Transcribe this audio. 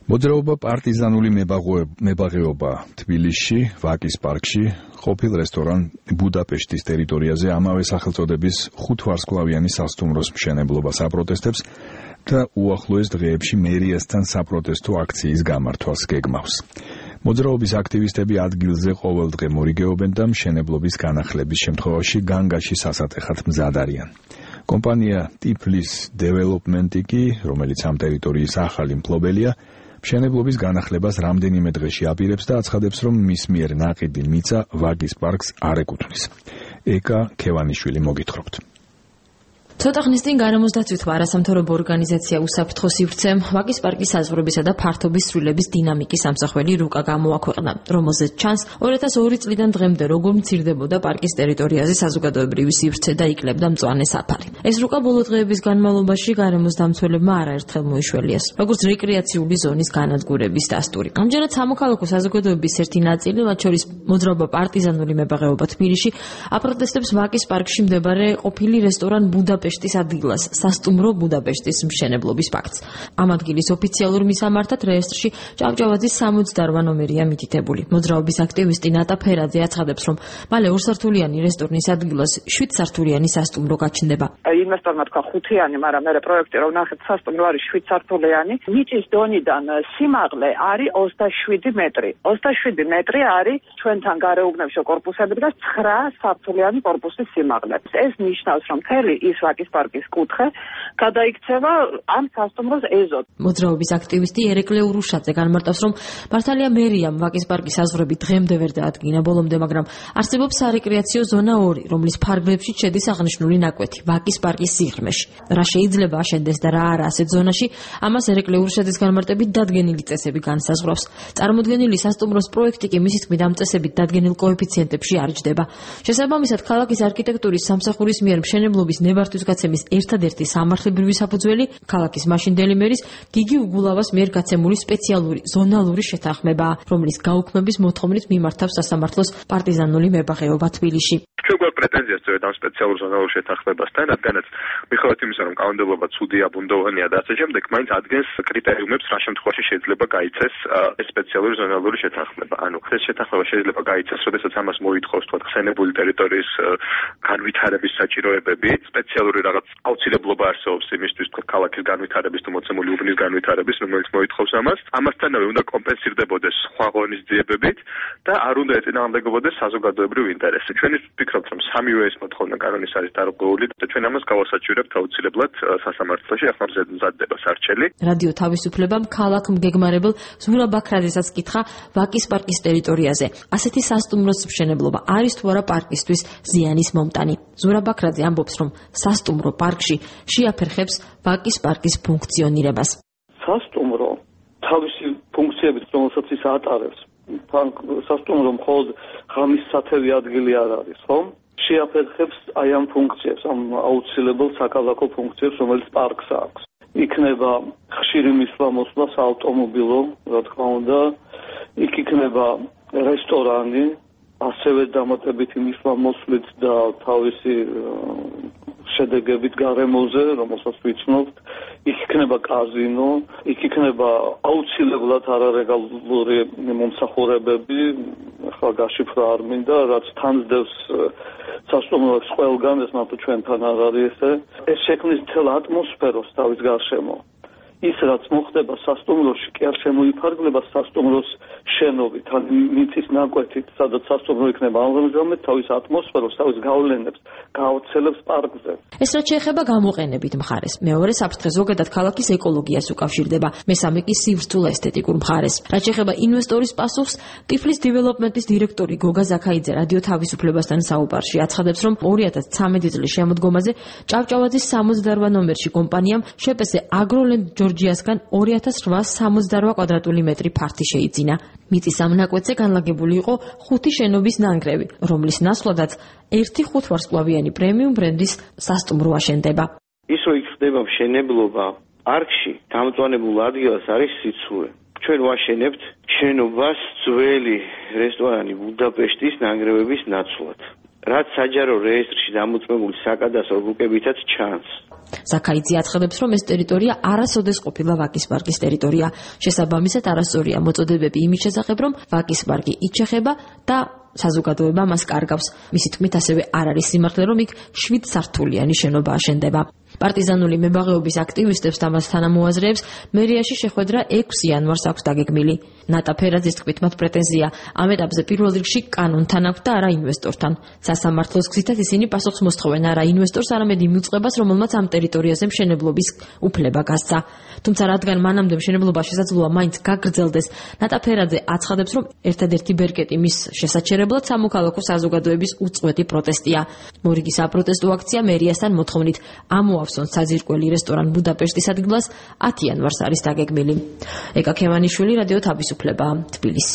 მოძრაობა პარტიზანული მებაღეობა თბილისში, ვაკის პარკში, ყოფილ რესტორან ბუდაპეშტის ტერიტორიაზე ამავე სახელწოდების 5 ვარსკვლავიანი სასტუმროს მშენებლობას აპროტესტებს და უახლოეს დღეებში მერიასთან საპროტესტო აქციის გამართვას გეგმავს. მოძრაობის აქტივისტები ადგილზე ყოველდღე მორიგეობენ და მშენებლობის განახლების შემთხვევაში განგაში სასატეხად მზად არიან. კომპანია Tiflis Development კი, რომელიც ამ ტერიტორიის ახალი მფლობელია, მშენებლობის განახლებას რამდენიმე დღეში აპირებს და აცხადებს, რომ მის მიერ ნაყიდი მიწა ვაკის პარკს არ ეკუთვნის. ეკა ქევანიშვილი მოგითხრობთ. ცოტა ხნის წინ გარემოსდაცვითმა არასამთავრობო ორგანიზაცია უსაფრთხო სივრცემ ვაკის პარკის საზღვრებისა და ფართობის ცვლილების დინამიკის ამსახველი რუკა გამოაქვეყნა, რომელზეც ჩანს 2002 წლიდან დღემდე როგორ მცირდებოდა პარკის ტერიტორიაზე საზოგადოებრივი სივრცე და იკლებდა მწვანე საფარი. ეს რუკა ბოლო დღეების განმავლობაში გარემოსდამცველებმა არაერთხელ მოიშველიეს, როგორც რეკრეაციული ზონის განადგურების დასტური. ამჯერად სამოქალაქო საზოგადოების ერთი ნაწილი, მათ შორის მოძრაობა პარტიზანული მებაღეობა თბილისში, აპროტესტებს ვაკის პარკში მდებარე ყოფილი რესტორან ბუდაპეშტის ადგილას, სასტუმრო ბუდაპეშტის მშენებლობის ფაქტს. ამ ადგილის ოფიციალურ მისამართად რეესტრში ჭავჭავაძის 68 ნომერია მითითებული. მოძრაობის აქტივისტი ნატა ფერაძე აცხადებს, რომ მალე 2 სართულიანი რესტორნის ადგილას 7 სართულიანი სასტუმრო გაჩნდება. ინვესტორმა თქვა 5-იანი, მაგრამ მე პროექტი რომ ნახეთ სასტუმრო არის 7 სართულიანი. მიწის დონიდან სიმაღლე არის 27 მეტრი. 27 მეტრი არის ჩვენთან გარეუბნებშო კორპუსები და 9 სართულიანი კორპუსის სიმაღლე. ეს ნიშნავს, რომ მთელი ის ვაკის პარკის კუთხე გადაიქცევა ამ სასტუმროს ეზოდ. მოძრაობის აქტივისტი ერეკლე ურუშაძე განმარტავს, რომ მართალია მერიამ ვაკის პარკის საზღვრები დღემდე ვერ დაადგინა ბოლომდე, მაგრამ არსებობს სარეკრეაციო ზონა 2, რომლის ფარგლებში შედის აღნიშნული ნაკვეთი ვაკის პარკის სიღრმეში. რა შეიძლება აშენდეს და რა არა ასეთ ზონაში, ამას ერეკლე ურუშაძის განმარტებით დადგენილი წესები განსაზღვრავს. წარმოდგენილი სასტუმროს პროექტი კი მისი თქმით ამ წესებით დადგენილ კოეფიციენტებში არ ჯდება. შესაბამისად, ქალაქის არქიტექტურის სამსახურის მიერ მშენებლობის ნებართვის გაცემის ერთადერთი სამართლებრივი საფუძველი ქალაქის მაშინდელი მერის გიგი უგულავას მიერ გაცემული სპეციალური ზონალური შეთანხმებაა, რომლის გაუქმების მოთხოვნით მიმართავს სასამართლოს პარტიზანული მებაღეობა თბილისში. ჩვენ გვაქვს პრეტენზია სწორედ ამ სპეციალურ ზონალურ შეთანხმებასთან, რადგანაც მიუხედავად იმისა, რომ კანონმდებლობა ცუდია, ბუნდოვანია და ასე შემდეგ, მაინც ადგენს კრიტერიუმებს, რა შემთხვევაში შეიძლება გაიცეს ეს სპეციალური ზონალური შეთანხმება. ანუ ეს შეთანხმება შეიძლება გაიცეს, როდესაც ამას მოითხოვს თქვა ხსენებული ტერიტორიის განვითარების საჭიროებები, სპეციალური რაღაც აუცილებლობა არსებობს იმისთვის, თქვა ქალაქის განვითარების თუ მოცემული უბნის განვითარების, რომელიც მოითხოვს ამას. ამასთანავე უნდა კომპენსირდებოდეს სხვა ღონისძიებებით და არ უნდა ეწინააღმდეგობოდეს საზოგადოებრივ ინტერესს. ჩვენ ვფიქრობთ, რომ სამივე ეს მოთხოვნა კანონის არის დარღვეული და ჩვენ ამას გავასაჩივრებთ აუცილებლად სასამართლოში, ახლა მზადდება სარჩელი. რადიო თავისუფლებამ ქალაქ მგეგმარებელ ზურაბ ბაქრაძესაც კითხა ვაკის პარკის ტერიტორიაზე. ასეთი სასტუმროს მშენებლობა არის თუ არა პარკისთვის ზიანის მომტანი. ზურაბ ბაქრაძე ამბობს, რომ სასტუმრო პარკში შეაფერხებს ვაკის პარკის ფუნქციონირებას. სასტუმრო თავისი ფუნქციებით, რომელსაც ის ატარებს, სასტუმრო მხოლოდ ღამის სათევი ადგილი არ არის, ხომ? შეაფერხებს აი ამ ფუნქციებს, ამ აუცილებელ საკალათო ფუნქციებს, რომელიც პარკს აქვს. იქნება ხშირი მისვლა-მოსვლა საავტომობილო, რა თქმა უნდა, იქ იქნება რესტორანი, ასევე დამატებითი მისვლა-მოსვლით და თავისი შედეგებით გარემოზე, რომელსაც ვიცნობთ, იქ იქნება კაზინო, იქ იქნება აუცილებლად არარეგულარული მომსახურებები, ახლა გაშიფრა არ მინდა, რაც თანძდევს სასტუმროს ყველგან, ეს მარტო ჩვენთან არ არის ესე. ეს შექმნის მთელ ატმოსფეროს თავის გარშემო. ის რაც მოხდება სასტუმროში, კი არ შემოიფარგლება სასტუმროს შენობით, ან მიწის ნაკვეთით, სადაც სასტუმრო იქნება ამჟამად თავის ატმოსფეროს, თავის გავლენებს გაავრცელებს პარკზე. ეს რაც შეეხება გამოყენებით მხარეს, მეორე საფრთხე ზოგადად ქალაქის ეკოლოგიას უკავშირდება, მესამე კი სივრცულ ესთეტიკურ მხარეს. რაც შეეხება ინვესტორის პასუხს, Tiflis Development-ის დირექტორი გოგა ზაქაიძე რადიო თავისუფლებასთან საუბარში აცხადებს, რომ 2013 წლის შემოდგომაზე ჭავჭავაძის 68 ნომერში კომპანიამ შეპესე აგროლენდ ჯორჯიასგან 2868 კვადრატული მეტრი ფართი შეიძინა. მიწის ამ ნაკვეთზე განლაგებული იყო 5 შენობის ნანგრევი, რომლის ნაცვლადაც 1 ვარსკვლავიანი პრემიუმ ბრენდის სასტუმრო აშენდება. ის რო იქ ხდება მშენებლობა პარკში, დამწვანებულ ადგილას არის სიცივე. ჩვენ ვაშენებთ შენობას ძველი რესტორანი ბუდაპეშტის ნანგრევების ნაცვლად. რაც საჯარო რეესტრში დამოწმებული საკადასტრო რუკებითაც ჩანს. ზაქაიძე აცხადებს, რომ ეს ტერიტორია არასოდეს ყოფილა ვაკის პარკის ტერიტორია. შესაბამისად, არასწორია მოწოდებები იმის შესახებ, რომ ვაკის პარკი იჩეხება და საზოგადოება მას კარგავს. მისი თქმით, ასევე არ არის სიმართლე, რომ იქ 7 სართულიანი შენობა აშენდება. პარტიზანული მებაღეობის აქტივისტებს და მას თანამოაზრეებს მერიაში შეხვედრა 6 იანვარს აქვს დაგეგმილი. ნატა ფერაძის თქმით, მათ პრეტენზია ამ ეტაპზე პირველ რიგში კანონთან აქვს და არა ინვესტორთან. სასამართლოს გზითაც ისინი პასუხს მოსთხოვენ არა ინვესტორს, არამედ იმ უწყებას, რომელმაც ამ ტერიტორიაზე მშენებლობის უფლება გასცა. თუმცა რადგან მანამდე მშენებლობა შესაძლოა მაინც გაგრძელდეს, ნატა ფერაძე აცხადებს, რომ ერთადერთი ბერკეტი მის შესაჩერებლად სამოქალაქო საზოგადოების უწყვეტი პროტესტია. მორიგი საპროტესტო აქცია მერიასთან მოთხოვნით ამოავსონ საძირკველი რესტორან ბუდაპეშტის ადგილას 10 იანვარს არის დაგეგმილი. ეკა ქემანიშვილი, რადიო თავისუფლება, თბილისი.